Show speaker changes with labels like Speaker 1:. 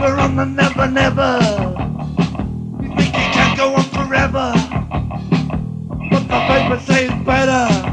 Speaker 1: We're on the never never. You think you can go on forever, but the papers say it's better.